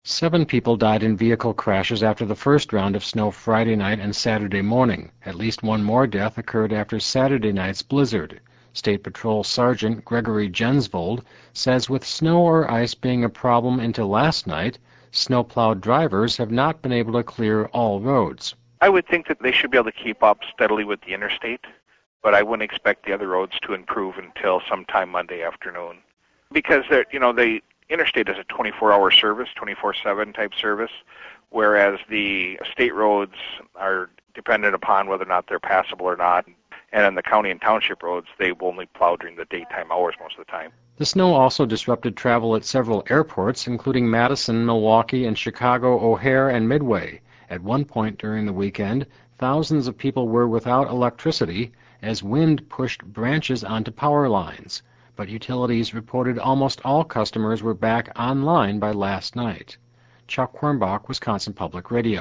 7 people died in vehicle crashes after the first round of snow Friday night and Saturday morning. At least one more death occurred after Saturday night's blizzard. State Patrol Sergeant Gregory Jensvold says with snow or ice being a problem into last night, snowplow drivers have not been able to clear all roads. I would think that they should be able to keep up steadily with the interstate, but I wouldn't expect the other roads to improve until sometime Monday afternoon. Because the interstate is a 24-hour service, 24/7 type service, whereas the state roads are dependent upon whether or not they're passable or not. And in the county and township roads, they will only plow during the daytime hours most of the time. The snow also disrupted travel at several airports, including Madison, Milwaukee, and Chicago O'Hare and Midway. At one point during the weekend, thousands of people were without electricity as wind pushed branches onto power lines. But utilities reported almost all customers were back online by last night. Chuck Quirmbach, Wisconsin Public Radio.